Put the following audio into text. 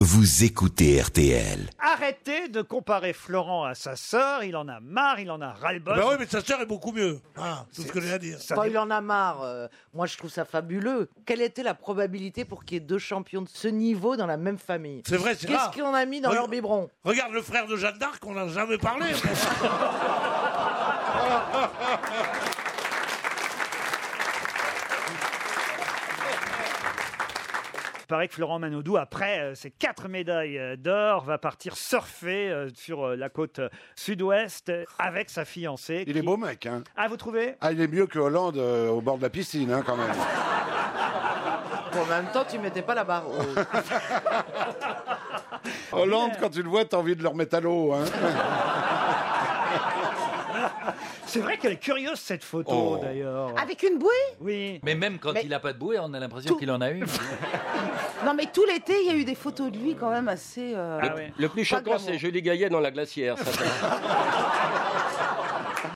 Vous écoutez RTL. Arrêtez de comparer Florent à sa sœur, il en a marre, il en a ras-le-bol. Ben oui, mais sa sœur est beaucoup mieux. Ah, c'est ce que j'ai à dire. Ça Quand dé- il en a marre, moi je trouve ça fabuleux. Quelle était la probabilité pour qu'il y ait deux champions de ce niveau dans la même famille? C'est vrai, c'est Qu'est-ce rare. qu'on a mis dans Reg- leur biberon? Regarde le frère de Jeanne d'Arc, on n'a jamais parlé. Il paraît que Florent Manodou, après ses 4 médailles d'or, va partir surfer sur la côte sud-ouest avec sa fiancée. Il est beau mec, hein. Ah, vous trouvez? Ah, il est mieux que Hollande au bord de la piscine, hein, quand même. Bon, en même temps, tu mettais pas la barre haute. Hollande, quand tu le vois, t'as envie de le remettre à l'eau, hein. C'est vrai qu'elle est curieuse cette photo d'ailleurs. Avec une bouée? Oui. Mais même quand Mais- il n'a pas de bouée, on a l'impression qu'il en a une. Non mais tout l'été, il y a eu des photos de lui quand même assez... Ah ouais. Le plus choquant, glamour. c'est Julie Gaillet dans la glacière. Ça.